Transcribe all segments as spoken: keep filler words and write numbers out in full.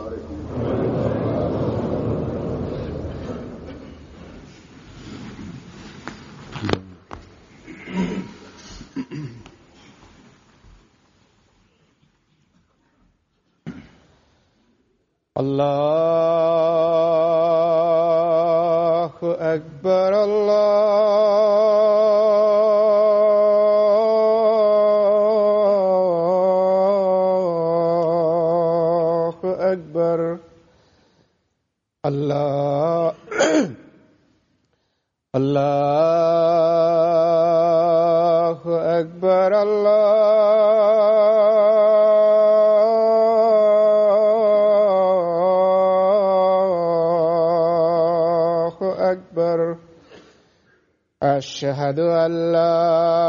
الله أكبر الله أكبر الله الله أكبر أشهد أن لا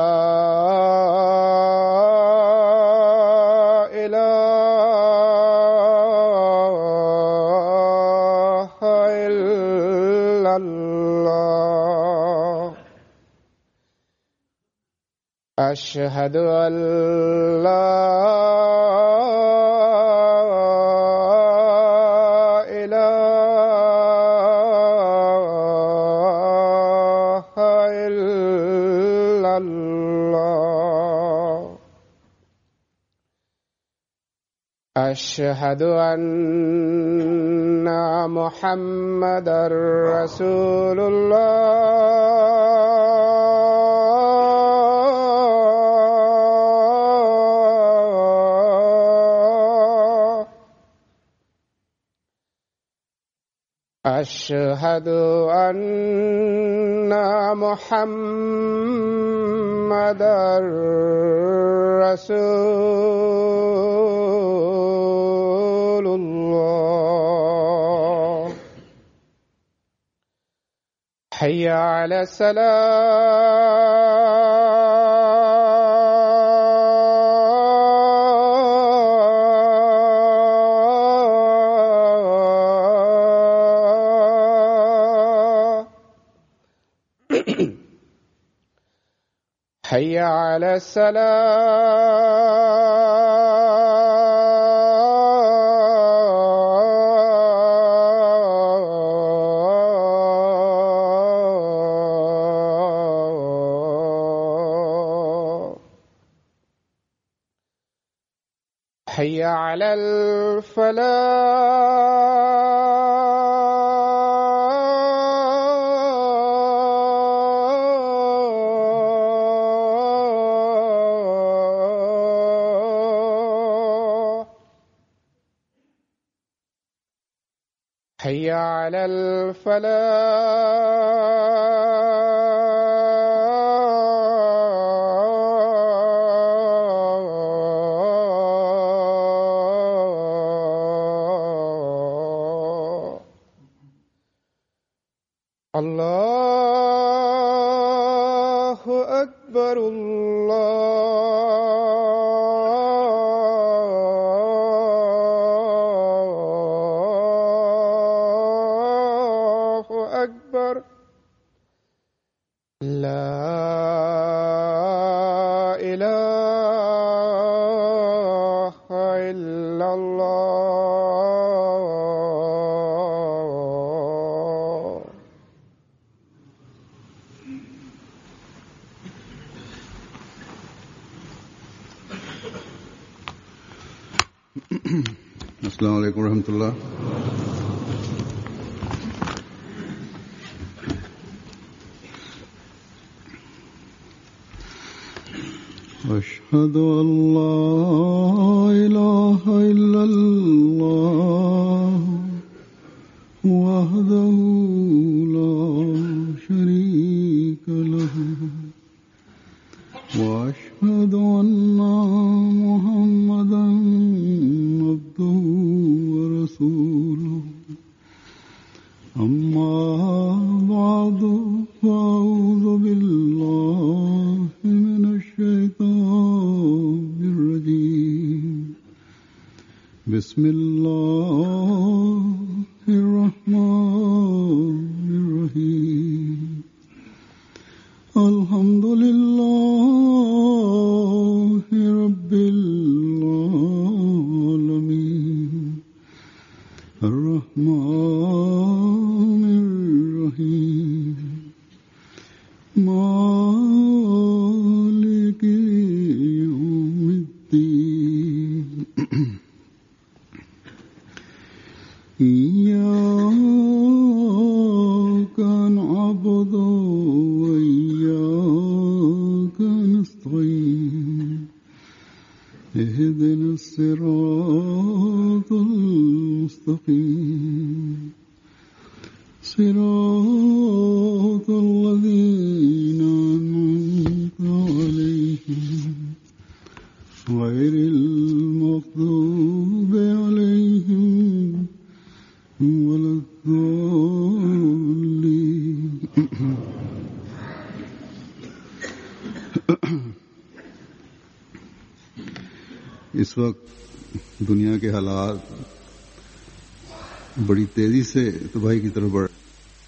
إله إلا الله أشهد أن لا أشهد أن محمدًا رسول الله أشهد أن محمدًا رسول الله حي على الصلاة حي على الصلاة حي على الفلاح حي على الفلاح الله أكبر الله أكبر لا إله إلا الله السلام عليكم ورحمة الله. أشهد أن لا إله إلا الله وحده لا شريك له وأشهد أن محمدًا عبده ورسوله أما بعد فأعوذ بالله من الشيطان الرجيم بسم الله الرحمن الرحيم الحمد لله رب العالمين الرحمن الرحيم مالك يوم الدين إياك نعبد وإياك نستعين اهدنا الصراط المستقيم صراط الذين أنعمت عليهم غير المغضوب عليهم ولا الضالين इस वक्त दुनिया के हालात बड़ी तेजी से तबाही की तरफ बढ़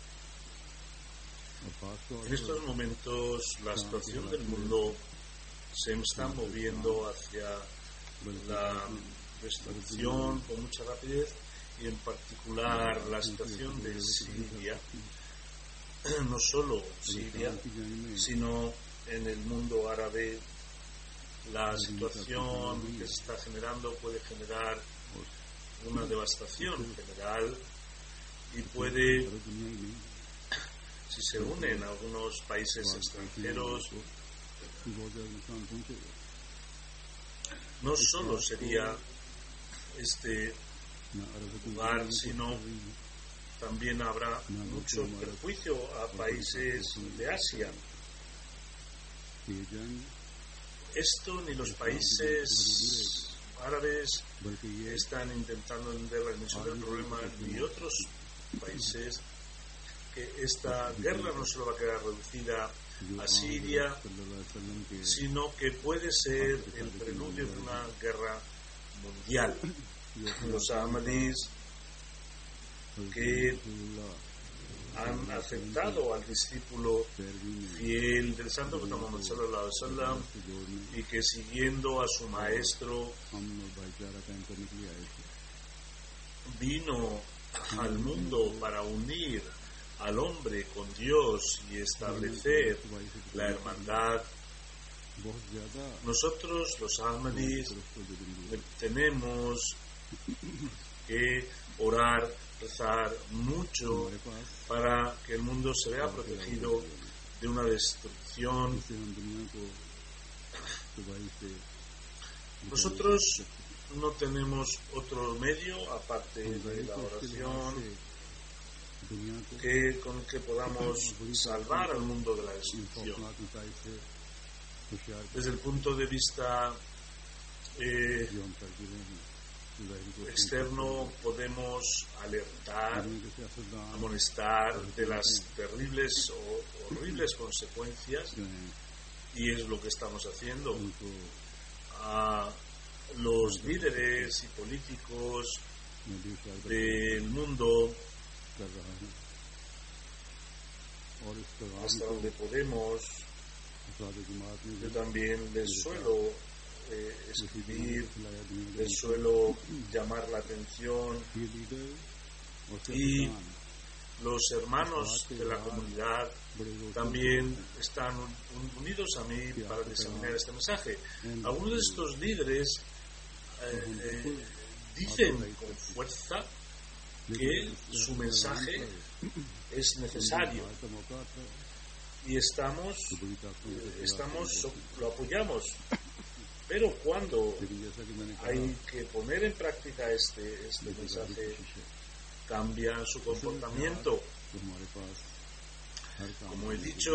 En estos momentos la situación del mundo se está moviendo hacia la destrucción con mucha rapidez y en particular la situación de Siria, no solo Siria, sino en el mundo árabe. La situación que se está generando puede generar una devastación general y puede, si se unen algunos países extranjeros, no solo sería este lugar, sino también habrá mucho perjuicio a países de Asia. Esto ni los países árabes están intentando entender la dimensión del problema, ni otros países, que esta guerra no solo va a quedar reducida a Siria, sino que puede ser el preludio de una guerra mundial. Los ahmadís que han aceptado al discípulo fiel del santo profeta Muhammad sallallahu alaihi wasallam y que siguiendo a su maestro vino al mundo para unir al hombre con Dios y establecer la hermandad. Nosotros los ahmadís tenemos que orar, rezar mucho para que el mundo se vea protegido de una destrucción. Nosotros no tenemos otro medio aparte de la oración que con que podamos salvar al mundo de la destrucción. Desde el punto de vista eh, externo podemos alertar, amonestar de las terribles o horribles consecuencias, y es lo que estamos haciendo. A los líderes y políticos del mundo, hasta donde podemos, yo también les suelo eh, escribir, les suelo llamar la atención, y los hermanos de la comunidad también están unidos a mí para diseminar este mensaje. Algunos de estos líderes eh, eh, dicen con fuerza que su mensaje es necesario y estamos, estamos lo apoyamos, pero cuando hay que poner en práctica este, este mensaje, cambian su comportamiento. Como he dicho,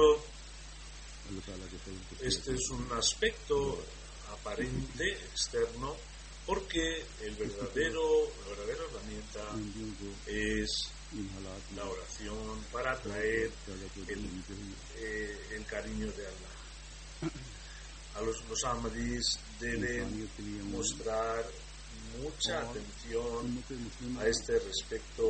este es un aspecto aparente, externo, porque el verdadero, la verdadera herramienta es la oración para atraer el, eh, el cariño de Allah. A los, los ahmadís deben mostrar mucha atención a este respecto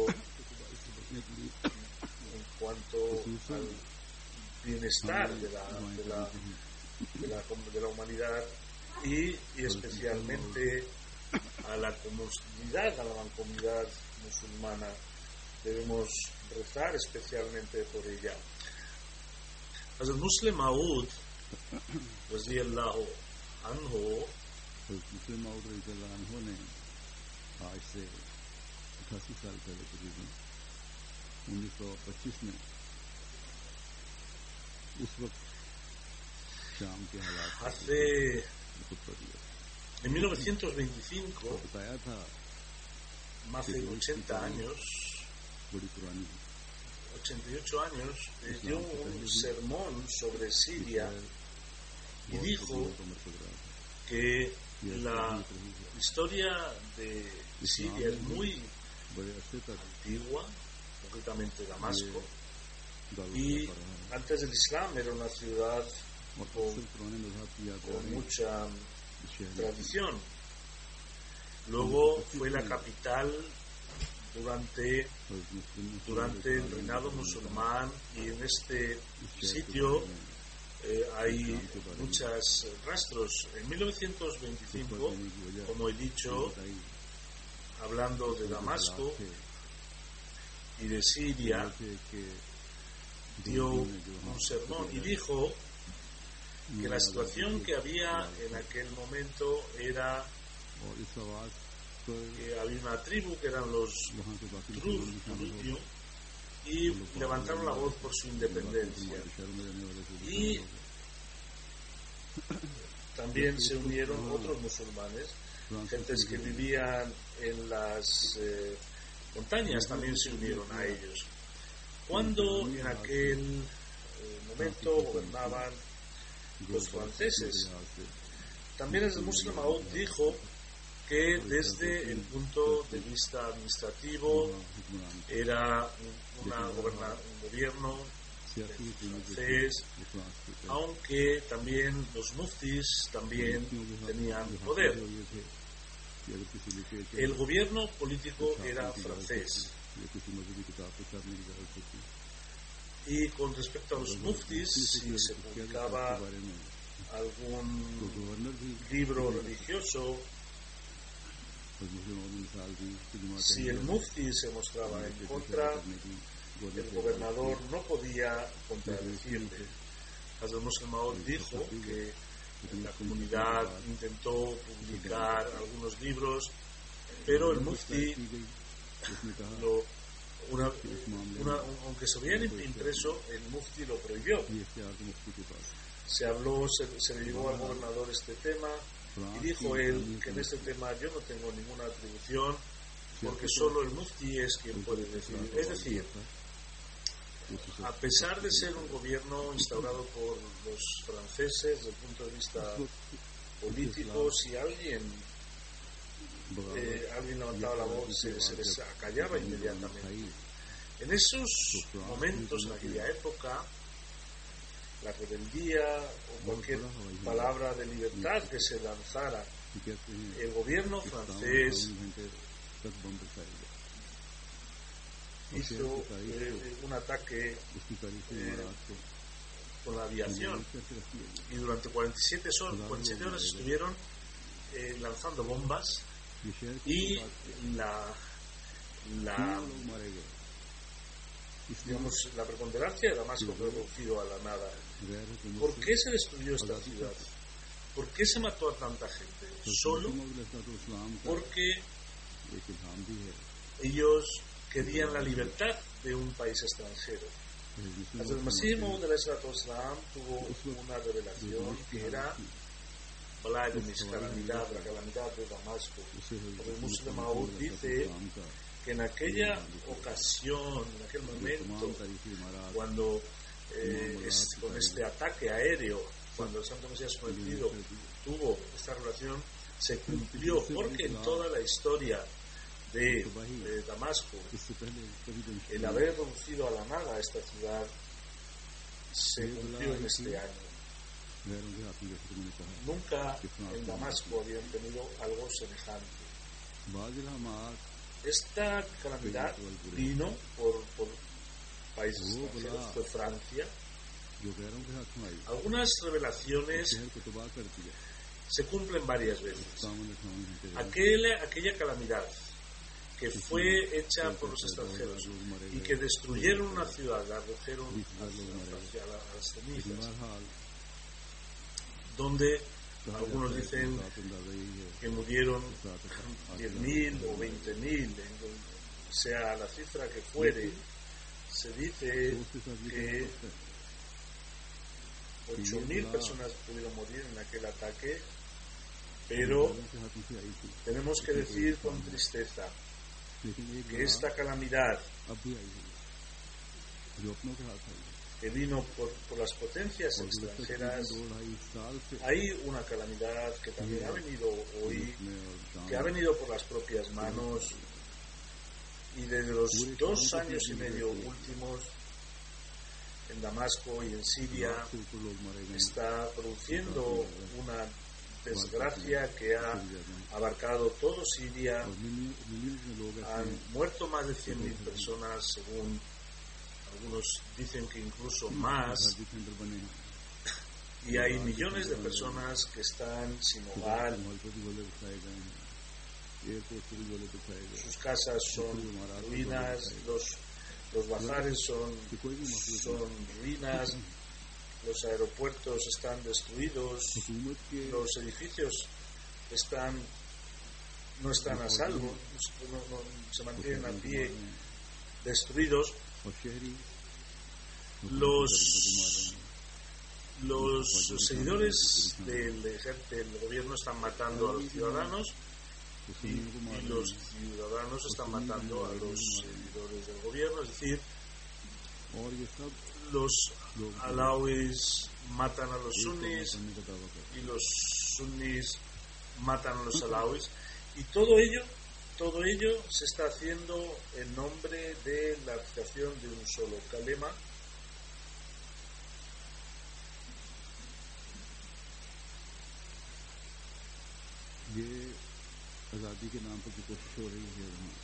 en cuanto al bienestar de la, de la, de la, de la humanidad y, y especialmente a la comunidad, a la mancomunidad musulmana. Debemos rezar especialmente por ella. Hazrat Muslim Maud Radiyallahu Anhu मुस्लिम माउद रज़ियल्लाहु अन्हु ने आज से अठासी साल पहले तकरीबन उन्नीस सौ पच्चीस में उस वक्त शाम के हालात hace खुतबा दिया en mil novecientos veinticinco, बताया था hace ochenta años, बड़ी पुरानी ochenta y ocho años, eh, dio un sermón sobre Siria y dijo que la historia de Siria es muy antigua, concretamente Damasco, y antes del Islam era una ciudad con, con mucha tradición. Luego fue la capital durante, durante el reinado musulmán, y en este sitio eh, hay muchos rastros. En mil novecientos veinticinco, como he dicho, hablando de Damasco y de Siria, dio un sermón y dijo que la situación que había en aquel momento era que había una tribu que eran los Druze, y levantaron la voz por su independencia, y también se unieron otros musulmanes, gentes que vivían en las eh, montañas también se unieron a ellos. Cuando en aquel eh, momento gobernaban los franceses, también el Muslim Maud dijo que desde el punto de vista administrativo era una goberna, un gobierno francés, aunque también los muftis también tenían poder. El gobierno político era francés. Y con respecto a los muftis, si se publicaba algún libro religioso, si el mufti se mostraba en contra, el gobernador no podía contradecirle. Hazrat Muslim Maud dijo que la comunidad intentó publicar algunos libros, pero el mufti, lo, una, una, aunque se habían impreso, el mufti lo prohibió. Se habló, se, se le llevó al gobernador este tema, y dijo él que en este tema yo no tengo ninguna atribución, porque solo el mufti es quien puede decidir. Es decir, a pesar de ser un gobierno instaurado por los franceses desde el punto de vista político, si alguien eh, alguien levantaba la voz, se, se les acallaba inmediatamente. En esos momentos, en aquella época, la rebeldía o cualquier palabra de libertad que se lanzara, el gobierno francés hizo eh, un ataque eh, con la aviación, y durante cuarenta y siete horas estuvieron eh, lanzando bombas, y la la digamos la preponderancia de Damasco fue reducido a la nada. ¿Por qué se destruyó esta ciudad? ¿Por qué se mató a tanta gente? Solo porque ellos querían la libertad de un país extranjero. Hasta el Masih Maud alayhi salatu wassalam tuvo una revelación que era la calamidad, la calamidad de Damasco. El Muslim Maud dice que en aquella ocasión, en aquel momento, cuando eh, es, con este ataque aéreo, cuando el Santo Mesías Prometido tuvo esta relación, se cumplió, porque en toda la historia de, de Damasco, el haber reducido a la nada esta ciudad se cumplió en este año. Nunca en Damasco habían tenido algo semejante. Esta calamidad vino por, por países extranjeros, fue Francia. Algunas revelaciones se cumplen varias veces. Aquel, aquella calamidad que fue hecha por los extranjeros y que destruyeron una ciudad, la redujeron hacia las cenizas, donde algunos dicen que murieron diez mil o veinte mil, sea la cifra que fuere. Se dice que ocho mil personas pudieron morir en aquel ataque, pero tenemos que decir con tristeza que esta calamidad que vino por, por las potencias extranjeras, hay una calamidad que también ha venido hoy, que ha venido por las propias manos, y desde los dos años y medio últimos en Damasco y en Siria está produciendo una desgracia que ha abarcado todo Siria. Han muerto más de cien mil personas, según algunos dicen que incluso más, y hay millones de personas que están sin hogar. Sus casas son ruinas, los, los bazares son, son ruinas, los aeropuertos están destruidos, los edificios están no están a salvo, no, no, se mantienen a pie, destruidos. Los los seguidores del ejército del gobierno están matando a los ciudadanos y, y los ciudadanos están matando a los seguidores del gobierno, es decir, los alawíes matan a los sunnis y los sunnis matan a los alawíes, y todo ello todo ello se está haciendo en nombre de la aplicación de un solo kalema, आज़ादी के नाम पर जो कोशिश हो रही है वहाँ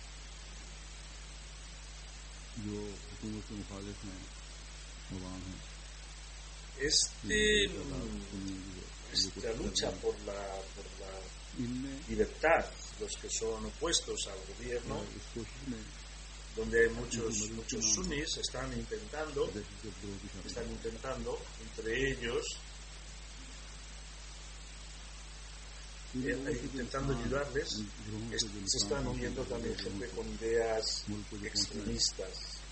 जो हुकूमत के मुखालिफ हैं अवाम हैं este esta lucha por la por la libertad, los que son opuestos al gobierno, donde hay muchos muchos sunnis están intentando están intentando entre ellos intentando ayudarles, se están uniendo también gente con ideas extremistas.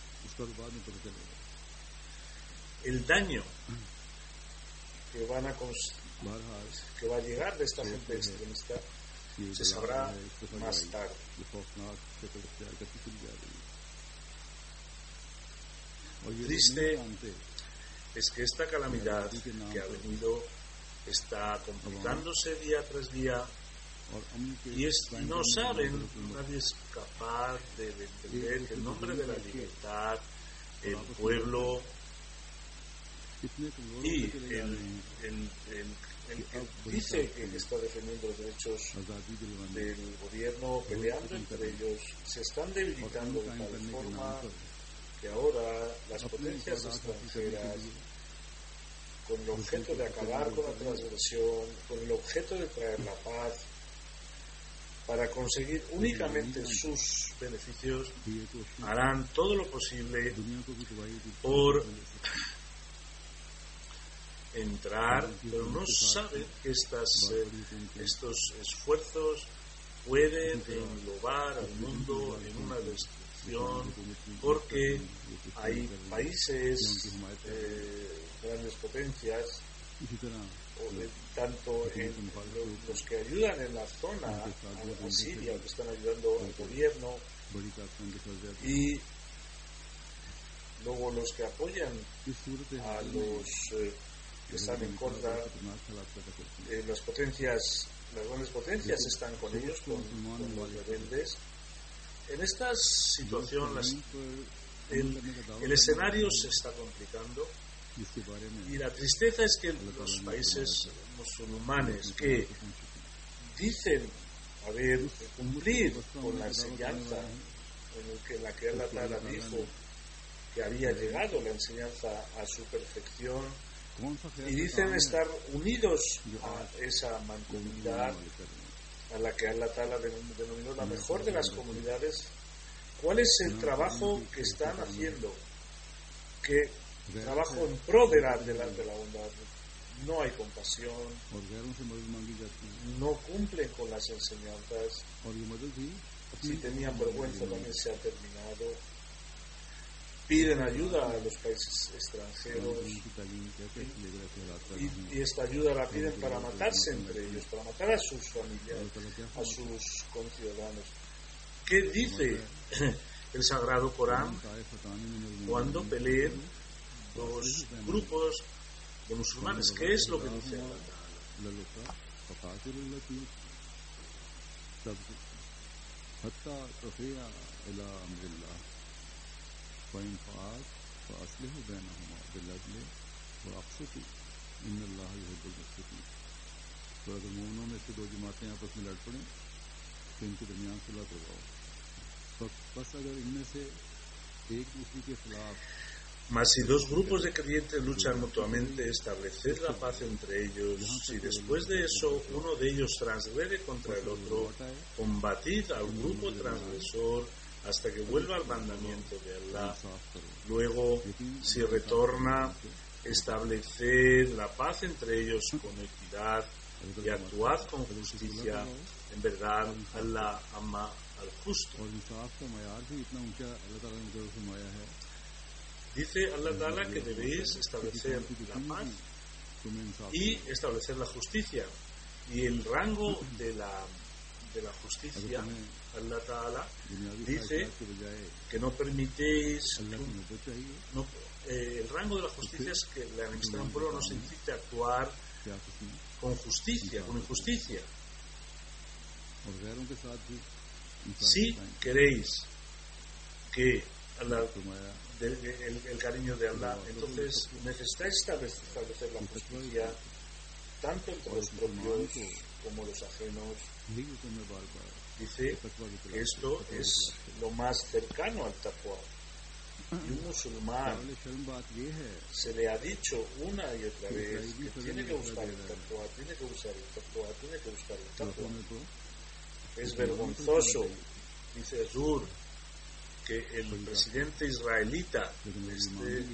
El daño que van a cons- que va a llegar de esta gente extremista se sabrá más tarde. Triste es que esta calamidad que ha venido está complicándose día tras día, y, es, y no saben, nadie es capaz de, de entender que en nombre de la libertad el pueblo y el, el, el, el que dice que está defendiendo los derechos del gobierno, peleando entre ellos, se están debilitando de tal forma que ahora las potencias extranjeras, con el objeto de acabar con la transgresión, con el objeto de traer la paz, para conseguir únicamente sus beneficios, harán todo lo posible por entrar, pero no saben que estas, eh, estos esfuerzos pueden englobar al mundo en una destrucción, porque hay países, eh, grandes potencias, o de, tanto en los que ayudan en la zona, a, a Siria, que están ayudando al gobierno, y luego los que apoyan a los eh, que están en contra, eh, las potencias, las grandes potencias están con ellos, con, con los rebeldes. En esta situación las, el, el escenario se está complicando, y la tristeza es que los países musulmanes que dicen haber de cumplir con la enseñanza en, el que, en la que Allah Ta'ala dijo que había llegado la enseñanza a su perfección, y dicen estar unidos a esa mancomunidad a la que Allah Ta'ala denominó la mejor de las comunidades. ¿Cuál es el trabajo que están haciendo? Que trabajo en pro de la, de la, de la bondad. No hay compasión, no cumplen con las enseñanzas. Si tenían vergüenza también se ha terminado. Piden ayuda a los países extranjeros y, y esta ayuda la piden para matarse entre ellos, para matar a sus familiares, a sus conciudadanos. ¿Qué dice el Sagrado Corán cuando peleen dos grupos de musulmanes? ¿Qué es lo que dice Allah? فإن فعلت فأصلحوا بينهما بالعدل وأقسطوا إن الله يحب المقسطين. तो अगर मोमिनों में से दो जमातें आपस में लड़ पड़ें तो इनके दरमियान सुलह करवाओ. बस अगर इनमें से एक दूसरे के खिलाफ Mas si dos grupos de creyentes luchan mutuamente, estableced la paz entre ellos. Si después de eso uno de ellos transgrede contra el otro, combatid al grupo transgresor hasta que vuelva al mandamiento de Allah. Luego, si retorna, estableced la paz entre ellos con equidad y actuad con justicia. En verdad, Allah ama al justo. Dice Allah Ta'ala que debéis establecer la paz y establecer la justicia. Y el rango de la, de la justicia, Allah Ta'ala dice que no permitéis, no, eh, el rango de la justicia es que la enemistad de un pueblo no se incite a actuar con justicia, con injusticia. Si queréis que Allah, de, de, el, el cariño de Allah, entonces necesitáis establecer la justicia tanto entre los propios como los ajenos. Dice que esto es lo más cercano al taqwa. Y un musulmán se le ha dicho una y otra vez que tiene que buscar el taqwa, tiene que buscar el taqwa, tiene que buscar el taqwa. Es vergonzoso, dice Zur, que el presidente israelita este,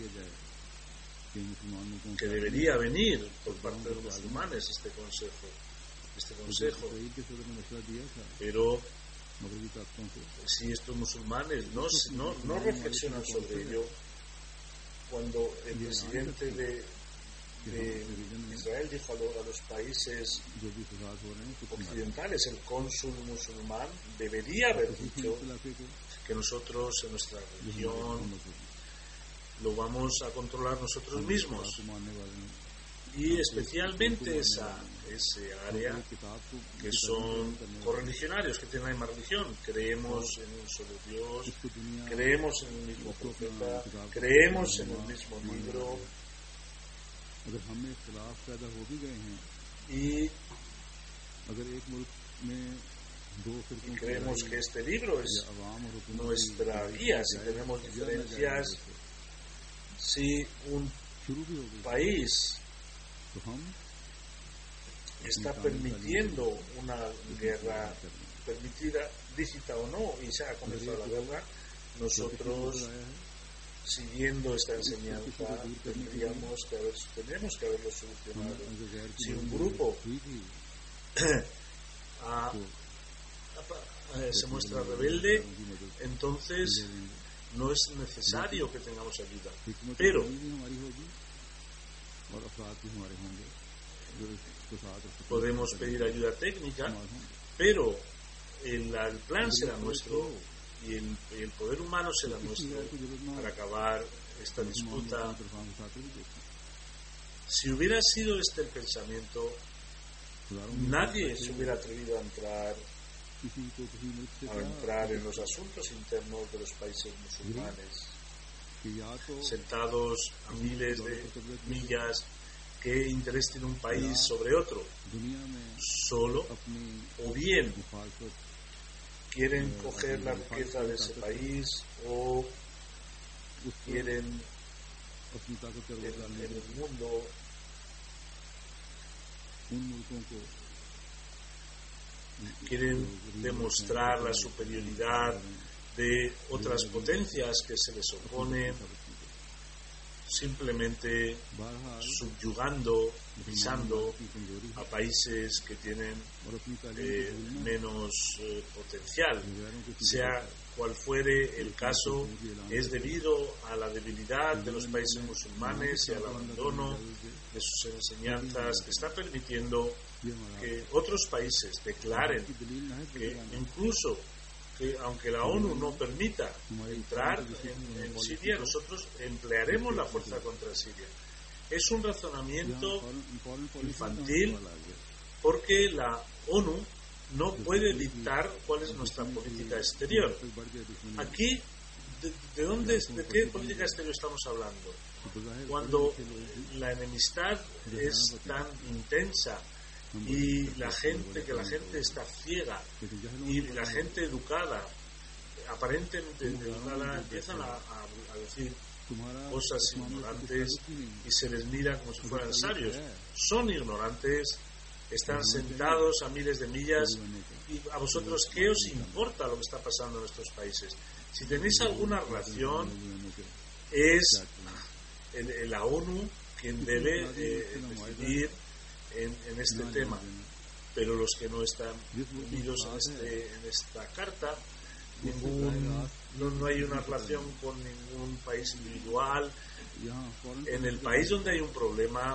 que debería venir por parte de los musulmanes este consejo este consejo pero si estos musulmanes no, no, no reflexionan sobre ello, cuando el presidente de, de Israel dijo a, lo, a los países occidentales, el cónsul musulmán debería haber dicho que nosotros en nuestra religión lo vamos a controlar nosotros mismos, y especialmente esa ese área que son correligionarios, que tienen la misma religión. Creemos en un solo Dios, creemos en el mismo profeta, creemos en el mismo libro, y, y creemos que este libro es nuestra guía. Si tenemos diferencias, si un país está permitiendo una guerra, permitida, lícita o no, y se ha comenzado la guerra, nosotros, siguiendo esta enseñanza, tendríamos que, haber, tendríamos que haberlo solucionado. Si un grupo a, a, a, se muestra rebelde, entonces no es necesario que tengamos ayuda. Pero podemos pedir ayuda técnica, pero el, el plan será nuestro y el, el poder humano será nuestro para acabar esta disputa. Si hubiera sido este el pensamiento, nadie se hubiera atrevido a entrar a entrar en los asuntos internos de los países musulmanes, sentados a miles de millas. ¿Qué interés tiene un país sobre otro? Solo, o bien quieren coger la riqueza de ese país, o quieren en, en el mundo quieren demostrar la superioridad de otras potencias que se les oponen, simplemente subyugando, pisando a países que tienen eh, menos eh, potencial. Sea cual fuere el caso, es debido a la debilidad de los países musulmanes y al abandono de sus enseñanzas que está permitiendo que otros países declaren que incluso que aunque la ONU no permita entrar en, en Siria, nosotros emplearemos la fuerza contra Siria. Es un razonamiento infantil porque la ONU no puede dictar cuál es nuestra política exterior. Aquí, ¿de, de dónde, de qué política exterior estamos hablando? Cuando la enemistad es tan intensa y la gente, que la gente está ciega y la gente educada, aparentemente educada, empiezan a, a, a decir cosas ignorantes y se les mira como si fueran sabios. Son ignorantes, están sentados a miles de millas y a vosotros ¿qué os importa lo que está pasando en nuestros países? Si tenéis alguna relación, es el, el, la ONU quien debe eh, decidir En, en este tema, pero los que no están unidos en, este, en esta carta, ningún, no, no hay una relación con ningún país individual. En el país donde hay un problema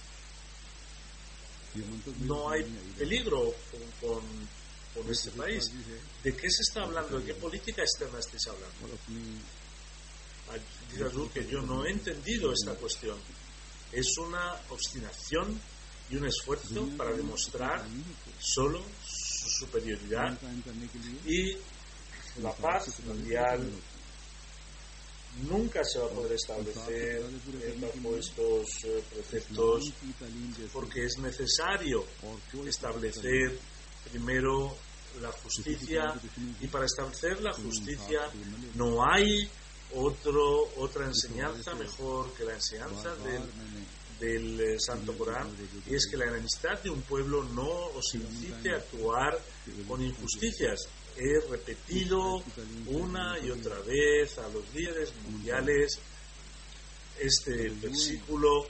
no hay peligro con, con, con este país. ¿De qué se está hablando? ¿De qué política externa estáis hablando? Dice Azul que yo no he entendido esta cuestión. Es una obstinación y un esfuerzo para demostrar solo su superioridad, y la paz mundial nunca se va a poder establecer bajo estos eh, preceptos, porque es necesario establecer primero la justicia, y para establecer la justicia no hay otro, otra enseñanza mejor que la enseñanza del del eh, Santo Corán, y es que la enemistad de un pueblo no os incite a actuar con injusticias. He repetido una y otra vez a los líderes mundiales este versículo.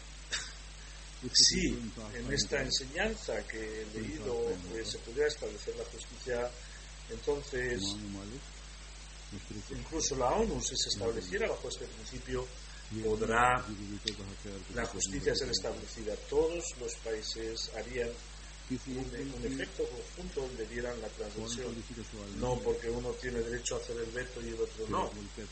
Si en esta enseñanza que he leído eh, se pudiera establecer la justicia, entonces incluso la ONU, si se estableciera bajo este principio, podrá la justicia ser establecida. Todos los países harían un, un efecto conjunto donde dieran la transgresión, no porque uno tiene derecho a hacer el veto y el otro no.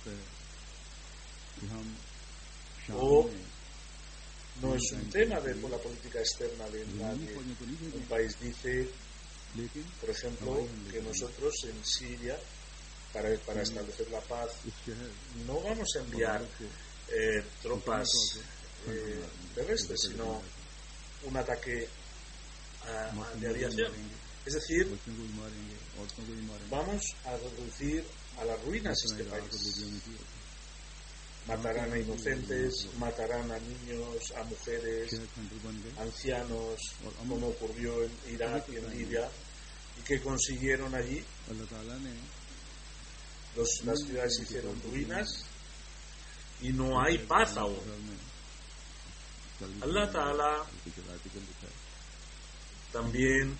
O no es un tema de por la política externa de nadie. Un país dice, por ejemplo, que nosotros en Siria, para, para establecer la paz, no vamos a enviar Eh, tropas eh, terrestres, sino un ataque a, a, de aviación. Es decir, vamos a reducir a las ruinas este país. Matarán a inocentes, matarán a niños, a mujeres, ancianos, como ocurrió en Irak y en Libia, y que consiguieron allí. Los, las ciudades se hicieron ruinas y no hay paz aún. Allah Ta'ala también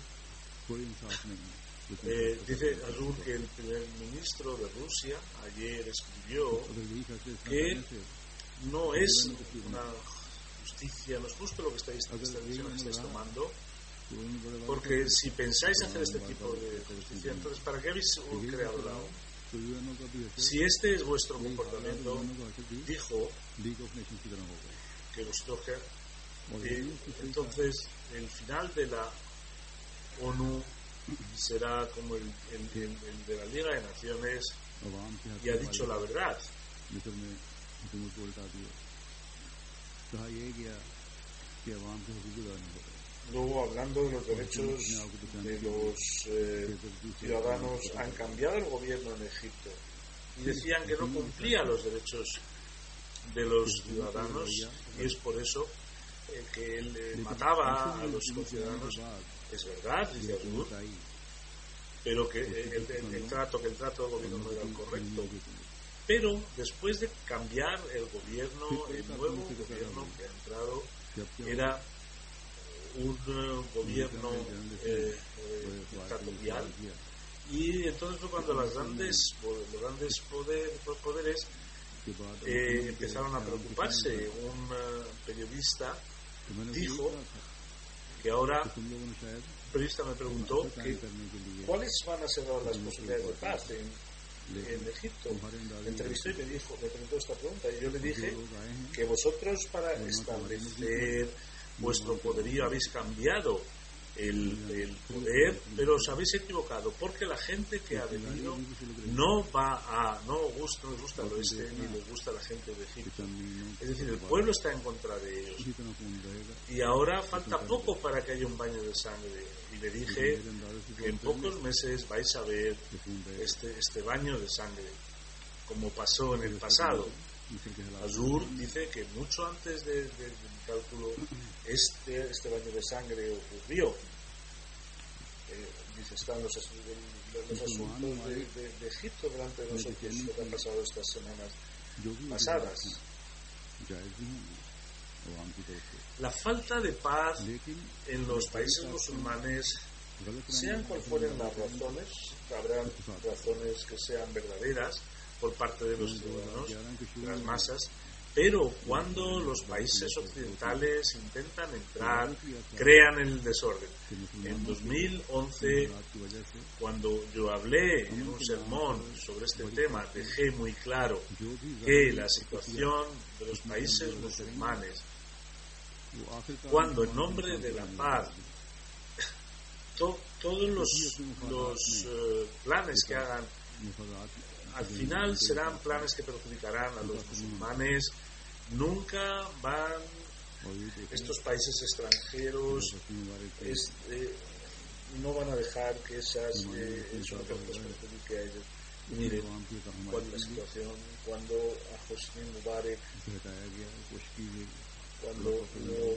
eh, dice Azur que el primer ministro de Rusia ayer escribió que no es una justicia, no es justo lo que estáis, esta decisión que estáis tomando, porque si pensáis hacer este tipo de justicia, entonces ¿para qué habéis creado la ONU? Si este es vuestro comportamiento, dijo que vosotros, eh, entonces el final de la ONU será como el, el, el, el de la Liga de Naciones, y ha dicho la verdad. Luego, hablando de los derechos de los eh, ciudadanos, han cambiado el gobierno en Egipto y decían que no cumplía los derechos de los ciudadanos, y es por eso eh, que él eh, mataba a los ciudadanos, es verdad, dice Azur, pero que eh, el, el, el trato que el trato del gobierno no era el correcto. Pero después de cambiar el gobierno, el nuevo gobierno que ha entrado era un uh, gobierno eh, eh, dictatorial, y entonces fue cuando las grandes, los grandes poder, poderes eh, empezaron a preocuparse. Un uh, periodista dijo que ahora, un periodista me preguntó que, cuáles van a ser las posibilidades de paz en, en Egipto. Me entrevistó y me dijo, me preguntó esta pregunta, y yo le dije que vosotros, para establecer vuestro poderío, habéis cambiado el, el poder, pero os habéis equivocado, porque la gente que ha venido no va a, no gusta, no les gusta el oeste ni les gusta la gente de Egipto. Es decir, el pueblo está en contra de ellos, y ahora falta poco para que haya un baño de sangre. Y le dije que en pocos meses vais a ver este, este baño de sangre, como pasó en el pasado. Azur dice que mucho antes de, de, del cálculo este, este baño de sangre ocurrió. Eh, dice, están los, los, los asuntos de, de, de Egipto delante de nosotros, lo que ha pasado estas semanas pasadas. La falta de paz en los países musulmanes, sean cuales fueren las razones, habrán razones que sean verdaderas por parte de los ciudadanos, de las masas, pero cuando los países occidentales intentan entrar, crean el desorden. En dos mil once, cuando yo hablé en un sermón sobre este tema, dejé muy claro que la situación de los países musulmanes, cuando en nombre de la paz to, todos los, los uh, planes que hagan, al final serán planes que perjudicarán a los musulmanes. Nunca van estos países extranjeros, es, eh, no van a dejar que esas eh, eso no perjudique a ellos. Miren cuál es la situación cuando a Hosni Mubarak, cuando hubo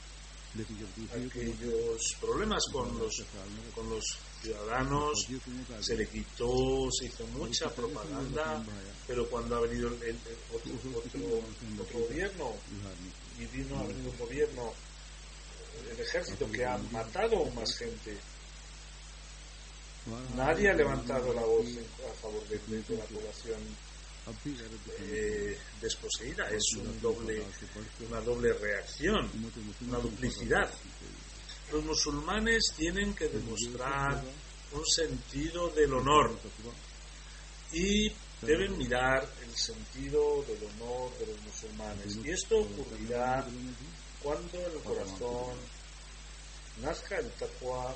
aquellos problemas con los, con los ciudadanos, se le quitó, se hizo mucha propaganda, pero cuando ha venido el, el, el otro, otro, otro gobierno, y vino ha venido un gobierno, el ejército, que ha matado aún más gente, nadie ha levantado la voz a favor de, de, de la población eh, desposeída. Es un doble, una doble reacción, una duplicidad. Los musulmanes tienen que demostrar un sentido del honor y deben mirar el sentido del honor de los musulmanes, y esto ocurrirá cuando en el corazón nazca el taqwa,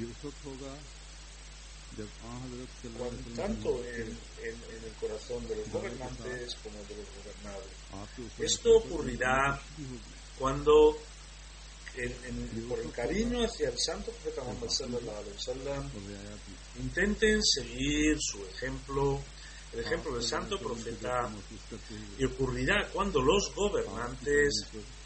tanto en, en, en el corazón de los gobernantes como de los gobernados. Esto ocurrirá cuando en, en, por el cariño hacia el santo profeta Muhammad sallallahu alaihi wasallam intenten seguir su ejemplo, el ejemplo del santo profeta, y ocurrirá cuando los gobernantes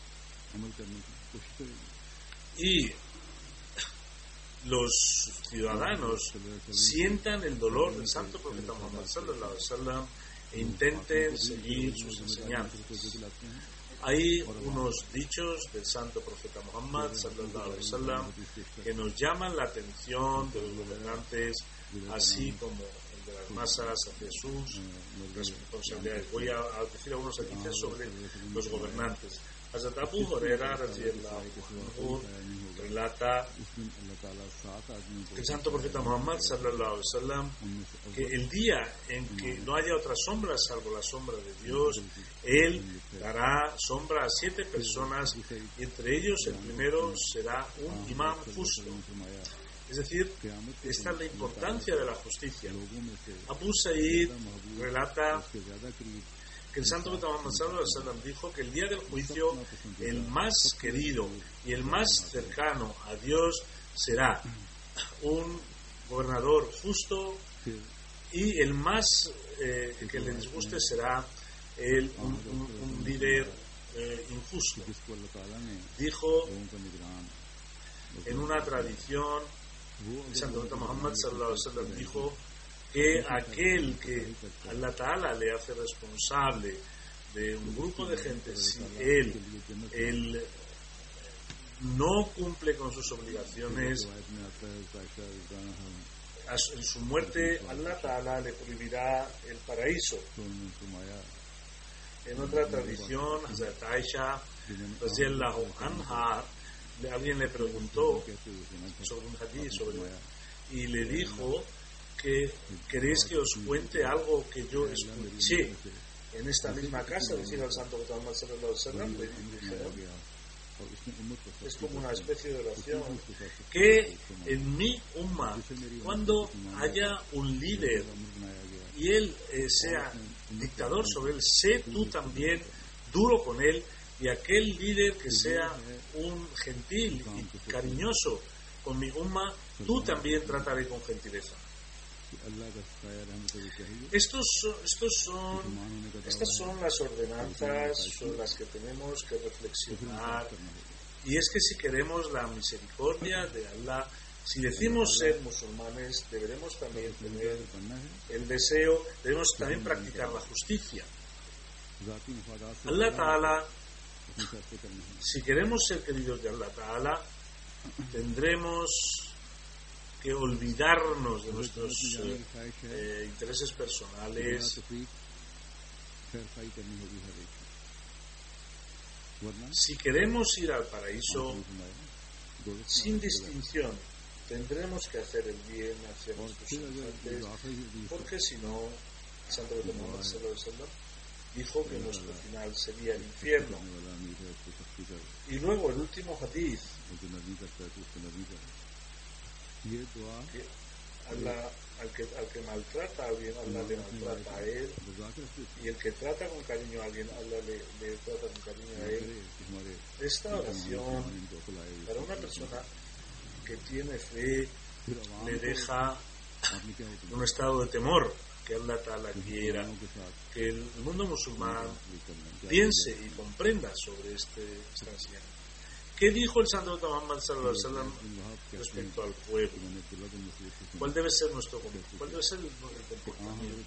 y los ciudadanos sientan el dolor del santo profeta Muhammad sallallahu alaihi wasallam e intenten seguir sus enseñanzas. Hay unos dichos del santo profeta Muhammad sallallahu alaihi wasallam que nos llaman la atención de los gobernantes, así como el de las masas hacia sus responsabilidades. Voy a, a decir algunos aquí sobre los gobernantes. Hazrat Abu Huraira radhiyallahu relata que el santo profeta Muhammad sallallahu alaihi wasallam, que el día en que no haya otra sombra salvo la sombra de Dios, él dará sombra a siete personas, y entre ellos el primero será un imán justo. Es decir, esta es la importancia de la justicia. Abu Sa'id relata que el santo profeta Muhammad sallallahu alaihi wasallam dijo que el día del juicio el más querido y el más cercano a Dios será un gobernador justo, y el más eh, que le disguste será el, un, un, un líder eh, injusto. जिसको अल्लाह ताला ने Dijo लोगों का निगरान en una tradición, el santo profeta Muhammad sallallahu alaihi wasallam dijo que aquel que Allah Ta'ala le hace responsable de un grupo de gente, si él, él no cumple con sus obligaciones, en su muerte Allah Ta'ala le prohibirá el paraíso. En otra tradición, Hazrat Aisha radiyallahu anha, alguien le preguntó sobre un hadith sobre, y le dijo que queréis que os cuente algo que yo escuché en esta misma casa, decir al santo Muhammad sallallahu alaihi wasallam. Le dijeron, es como una especie de oración, que en mi umma, cuando haya un líder y él eh, sea dictador sobre él, sé tú también duro con él, y aquel líder que sea un gentil y cariñoso con mi umma, tú también trataré con gentileza. Estos, estos son, estas son las ordenanzas sobre las que tenemos que reflexionar. Y es que si queremos la misericordia de Allah, si decimos ser musulmanes, deberemos también tener el deseo, debemos también practicar la justicia. Allah Ta'ala, si queremos ser queridos de Allah Ta'ala, tendremos que olvidarnos de nuestros eh, eh, intereses personales. Si queremos ir al paraíso sin distinción, tendremos que hacer el bien hacia nuestros semejantes, porque si no, el santo Muhammad sallallahu alaihi wasallam dijo que nuestro final sería el infierno. Y luego el último hadith, que Allah, al, que, al que maltrata a alguien, Allah le maltrata a él, y el que trata con cariño a alguien, Allah le, le trata con cariño a él. Esta oración para una persona que tiene fe le deja en un estado de temor, que Allah Ta'ala quiera que el mundo musulmán piense y comprenda sobre este, esta enseñanza. ¿Qué dijo el santo Muhammad sallallahu alaihi wasallam respecto al pueblo? ¿Cuál debe ser nuestro cuál debe ser el, el comportamiento?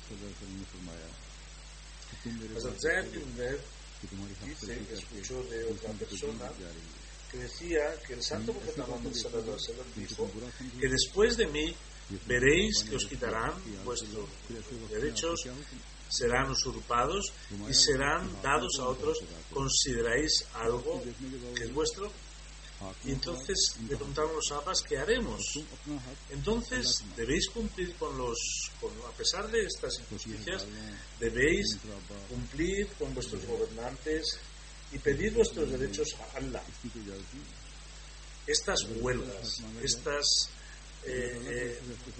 Hazrat Zayd bin Umar dice que escuchó de otra persona que decía que el santo profeta Muhammad sallallahu alaihi wasallam dijo que después de mí veréis que os quitarán vuestros derechos, serán usurpados y serán dados a otros. ¿Consideráis algo que es vuestro? Y entonces le preguntaron los sahabas, ¿qué haremos? Entonces debéis cumplir con los, con, a pesar de estas injusticias, debéis cumplir con vuestros gobernantes y pedir vuestros derechos a Allah. Estas huelgas, estas eh, eh,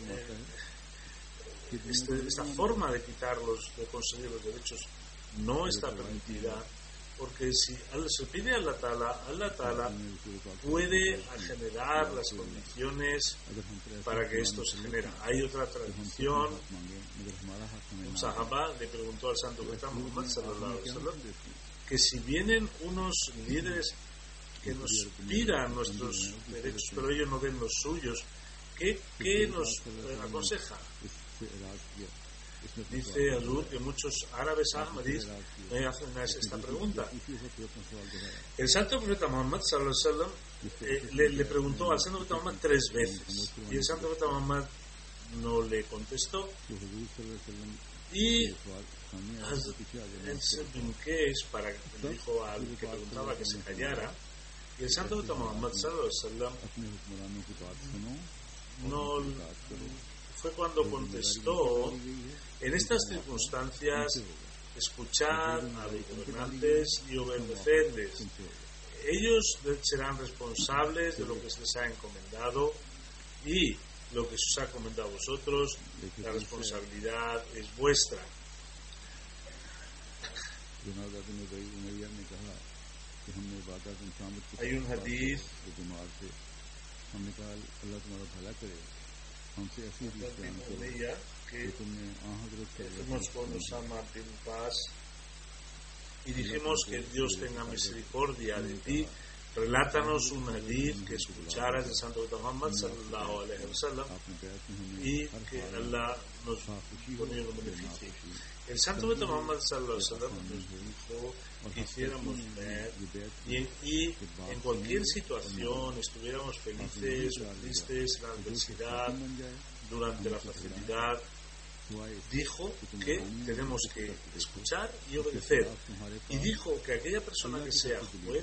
eh, este, esta forma de quitarlos, de conseguir los derechos, no está permitida, porque si se pide a Allah Ta'ala, Allah Ta'ala puede generar las condiciones para que esto se genere. Hay otra tradición, un sahaba le preguntó al santo profeta Muhammad sallallahu alaihi wasallam que si vienen unos líderes que nos pidan nuestros derechos, pero ellos no den los suyos, ¿qué, qué nos eh, aconseja? Dice Azur que muchos árabes ahmadis me hacen esta pregunta. El santo profeta Muhammad sallallahu alaihi wasallam eh, le, le preguntó al santo profeta Muhammad tres veces y el santo profeta Muhammad no le contestó. Y Hazrat bin Qais para le dijo al que preguntaba que se callara, y el santo profeta Muhammad sallallahu alaihi wasallam no fue cuando contestó: en estas circunstancias escuchad a los gobernantes y obedecerles, ellos serán responsables de lo que se les ha encomendado, y lo que se os ha encomendado a vosotros, la responsabilidad es vuestra. Hay un hadith que fuimos con Osama bin Paz y dijimos que Dios tenga misericordia de ti. Relátanos un hadith que escucharas del santo Muhammad sallallahu alaihi wasallam y que Allah nos pone en beneficio. El santo Muhammad sallallahu alaihi wasallam nos dijo que hiciéramos ver y, y en cualquier situación estuviéramos felices o tristes, en la adversidad, durante la facilidad, dijo que tenemos que escuchar y obedecer. Y dijo que aquella persona que sea juez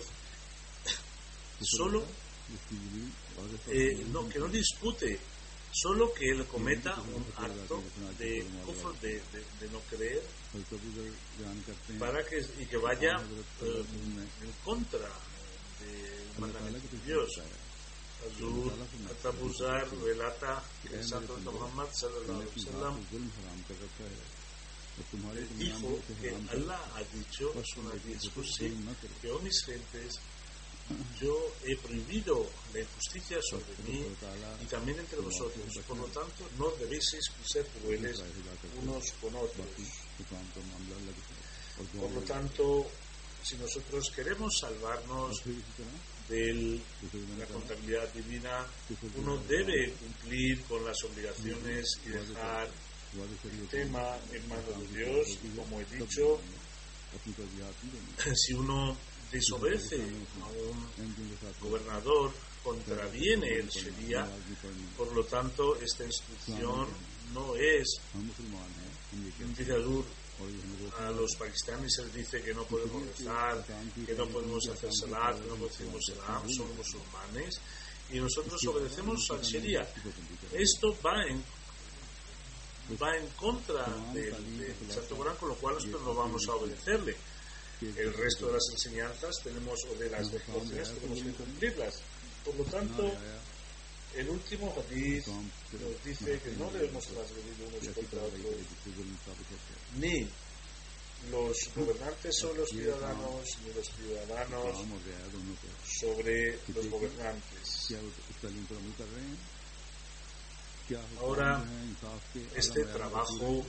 solo eh, no, que no dispute, solo que él cometa un acto de kufr, de, de, de no creer, para que y que vaya eh, en contra del mandamiento de Dios. Hazur Atabuzar relata que el santo Muhammad sallallahu alaihi wasallam dijo que Allah ha dicho que oh mis gentes, yo he prohibido la injusticia sobre mí y también entre vosotros, por lo tanto no debéis ser crueles unos con otros. Por lo tanto, si nosotros queremos salvarnos de la contabilidad divina, uno debe cumplir con las obligaciones y dejar el tema en manos de Dios. Y como he dicho, si uno desobedece a un gobernador, contraviene el Sharia, por lo tanto esta instrucción no es. Dice Hazur, a los pakistaníes se les dice que no podemos rezar, que no podemos hacer salat, que no podemos salam, son musulmanes y nosotros obedecemos al Sharia. Esto va en va en contra del, del Santo Corán, con lo cual nosotros no vamos a obedecerle. El resto de las enseñanzas tenemos, o de las doctrinas, tenemos que cumplirlas. Por lo tanto, el último hadith nos dice que no debemos transgredir unos contra otros, ni los gobernantes sobre los ciudadanos, ni los ciudadanos sobre los gobernantes. Ahora, este trabajo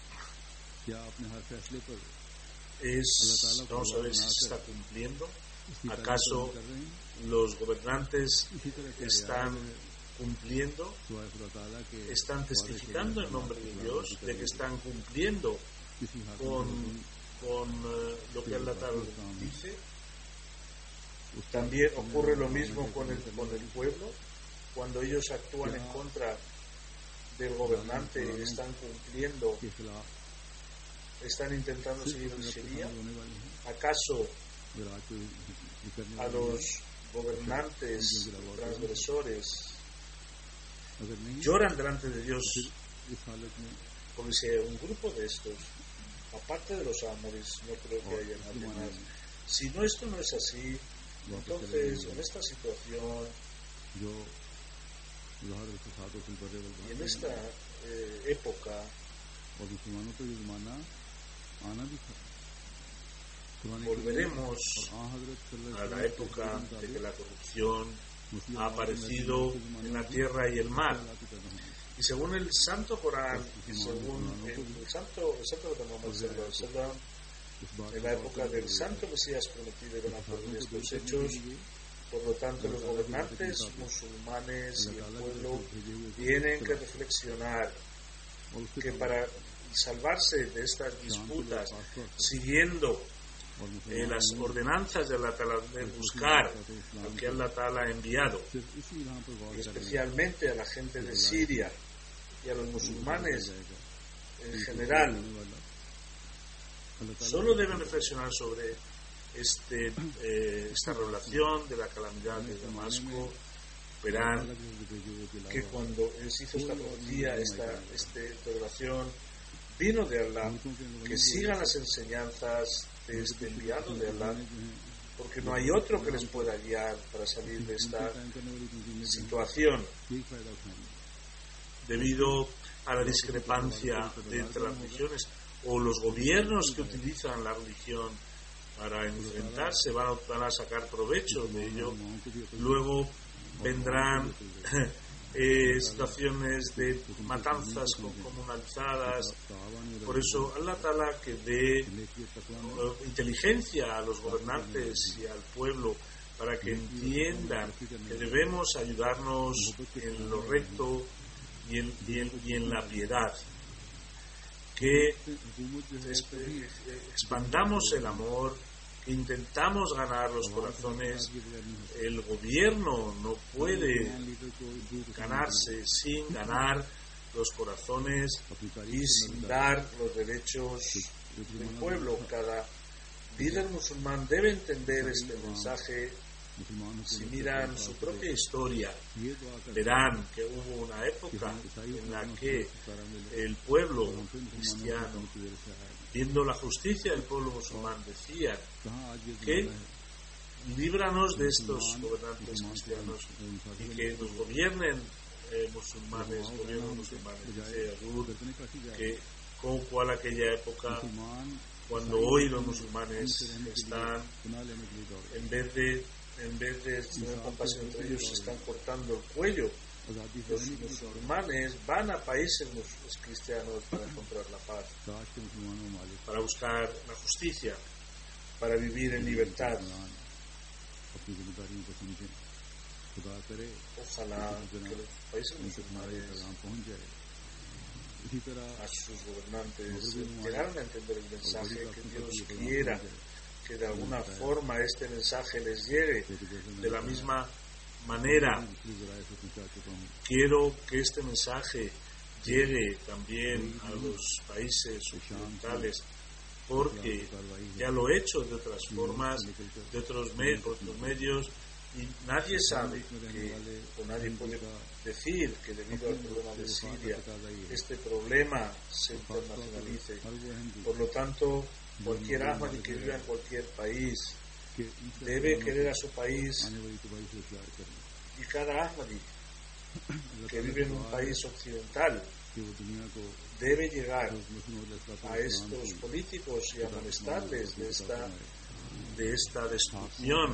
es, vamos a ver si se está cumpliendo. ¿Acaso los gobernantes están cumpliendo? ¿Están testificando en nombre de Dios de que están cumpliendo con, con uh, lo que Allah dice? También ocurre lo mismo con el, con el pueblo. Cuando ellos actúan en contra del gobernante, están cumpliendo, están intentando seguir el Sharia. ¿Acaso a los gobernantes transgresores lloran delante de Dios? Porque si hay un grupo de estos, aparte de los amores, no creo que haya nadie más. Si no, esto no es así, entonces en esta situación y en esta eh, época volveremos a la época de que la corrupción ha aparecido en la tierra y el mar. Y según el Santo Corán, y según el, el Santo el Santo Muhammad, en la época del Santo Mesías prometido van a ocurrir estos hechos. Por lo tanto, los gobernantes musulmanes y el pueblo tienen que reflexionar que para salvarse de estas disputas, siguiendo eh, las ordenanzas de Allah Ta'ala, de buscar al que Allah Ta'ala ha enviado, y especialmente a la gente de Siria y a los musulmanes en general, solo deben reflexionar sobre este, eh, esta revelación de la calamidad de Damasco. Verán que cuando él hizo esta profecía, esta, esta revelación vino de Allah, que sigan las enseñanzas de este enviado de Allah, porque no hay otro que les pueda guiar para salir de esta situación debido a la discrepancia de entre las religiones o los gobiernos que utilizan la religión para enfrentarse, van a, van a sacar provecho de ello. Luego vendrán eh, situaciones de matanzas comunalizadas. Por eso Allah Ta'ala que dé uh, inteligencia a los gobernantes y al pueblo para que entiendan que debemos ayudarnos en lo recto y en, y en, y en la piedad, que expandamos el amor, que intentamos ganar los corazones. El gobierno no puede ganarse sin ganar los corazones y sin dar los derechos del pueblo. Cada líder musulmán debe entender este mensaje. Si miran su propia historia, verán que hubo una época en la que el pueblo cristiano, viendo la justicia del pueblo musulmán, decía que líbranos de estos gobernantes cristianos y que nos gobiernen eh, musulmanes, gobiernos musulmanes. Dice Adur que con cual aquella época, cuando hoy los musulmanes están, en vez de en vez de tener compasión entre ellos, se están cortando el cuello. Los musulmanes van a países cristianos para encontrar la paz, para buscar la justicia, para vivir en libertad. Ojalá que los países musulmanes, a sus gobernantes, llegaran a entender el mensaje, que Dios quiera que de alguna forma este mensaje les llegue de la misma manera. Quiero que este mensaje llegue también a los países occidentales, porque ya lo he hecho de otras formas, de otros, me- otros medios, y nadie sabe que, o nadie puede decir que debido al problema de Siria este problema se internacionalice. Por lo tanto, cualquier Ahmadi que viva en cualquier país debe querer a su país, y cada Ahmadi que vive en un país occidental debe llegar a estos políticos y a molestarles de esta, de esta destrucción.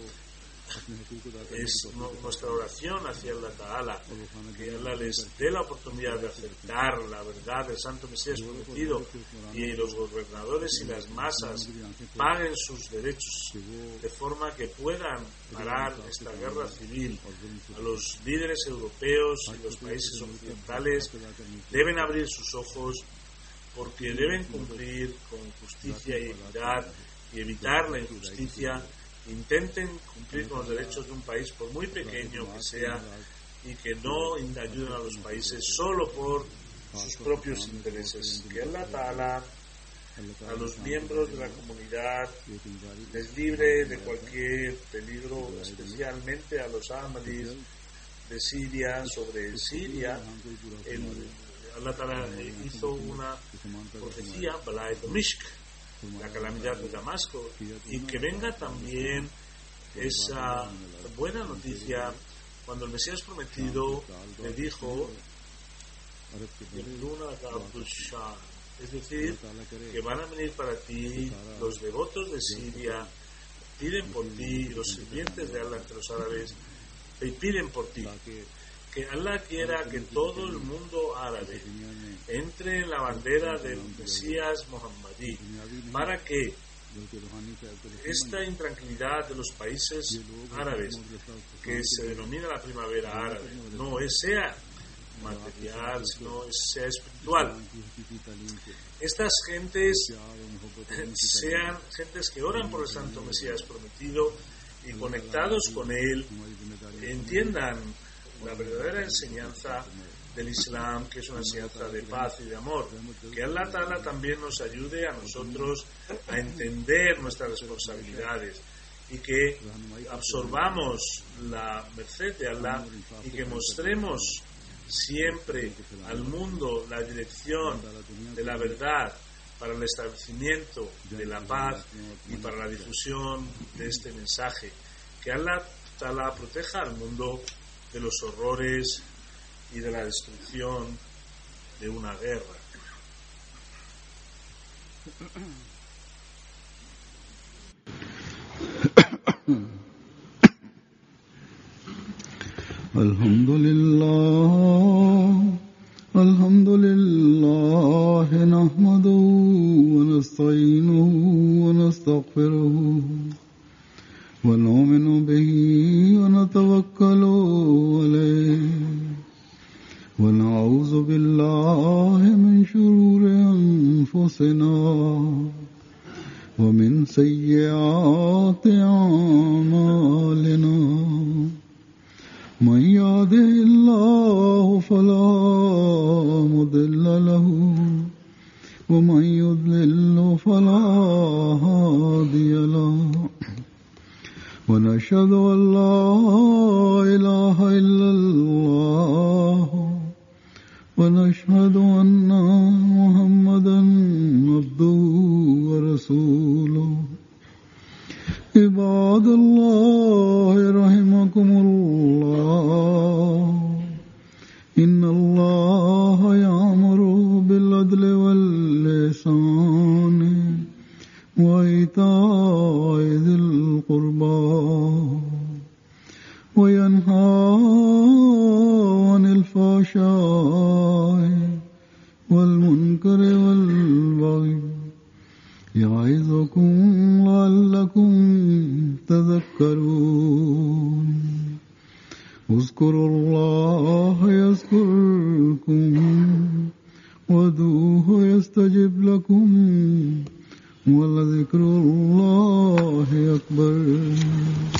Es nuestra oración hacia Allah Ta'ala, que Allah les dé la oportunidad de aceptar la verdad del Santo Mesías prometido, y los gobernadores y las masas paguen sus derechos de forma que puedan parar esta guerra civil. A los líderes europeos y los países occidentales deben abrir sus ojos, porque deben cumplir con justicia y equidad y evitar la injusticia. Intenten cumplir con los derechos de un país, por muy pequeño que sea, y que no ayuden a los países solo por sus propios intereses. Que Allah Ta'ala a los miembros de la comunidad les libre de cualquier peligro, especialmente a los Ahmadis de Siria. Sobre Siria, el, Allah Ta'ala hizo una profecía, Bala'e Damishq, la calamidad de Damasco, y que venga también esa buena noticia cuando el Mesías prometido le dijo, es decir, que van a venir para ti los devotos de Siria, piden por ti, los sirvientes de Allah entre los árabes, y piden por ti. Que Allah quiera que todo el mundo árabe entre en la bandera del Mesías Mohammadí, para que esta intranquilidad de los países árabes, que se denomina la primavera árabe, no es sea material, sino sea espiritual. Estas gentes sean gentes que oran por el Santo Mesías prometido y conectados con él, entiendan la verdadera enseñanza del Islam, que es una enseñanza de paz y de amor. Que Allah Ta'ala también nos ayude a nosotros a entender nuestras responsabilidades y que absorbamos la merced de Allah y que mostremos siempre al mundo la dirección de la verdad para el establecimiento de la paz y para la difusión de este mensaje. Que Allah Ta'ala proteja al mundo de los horrores y de la destrucción de una guerra. الحمد لله نحمده ونستعينه ونستغفره ونؤمن به ونتوكل عليه ونعوذ بالله من شرور أنفسنا ومن سيئات أعمالنا من يهده الله فلا مضل له ومن يضلل فلا هادي له ونشهد أن لا إله إلا الله ونشهد أن محمدا عبده ورسوله عباد الله رحمكم الله إن الله يأمر بالعدل والإحسان وإيتاء ذي القربى وينهى عن الفحشاء والمنكر والبغي يعظكم لعلكم تذكرون اذكروا الله يذكركم وادعوه يستجب لكم ولذكر الله أكبر.